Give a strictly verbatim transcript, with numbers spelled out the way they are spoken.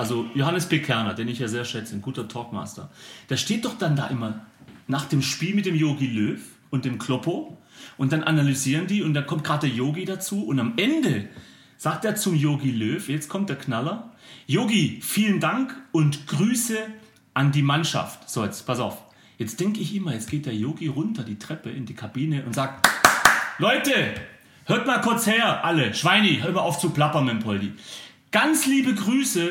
also Johannes B. Kerner, den ich ja sehr schätze, ein guter Talkmaster, der steht doch dann da immer nach dem Spiel mit dem Jogi Löw und dem Kloppo und dann analysieren die und dann kommt gerade der Yogi dazu und am Ende sagt er zum Jogi Löw, jetzt kommt der Knaller, Yogi, vielen Dank und Grüße an die Mannschaft. So, jetzt pass auf. Jetzt denke ich immer, jetzt geht der Yogi runter die Treppe in die Kabine und sagt, Leute, hört mal kurz her, alle, Schweini, hör mal auf zu plappern mit dem Poldi. Ganz liebe Grüße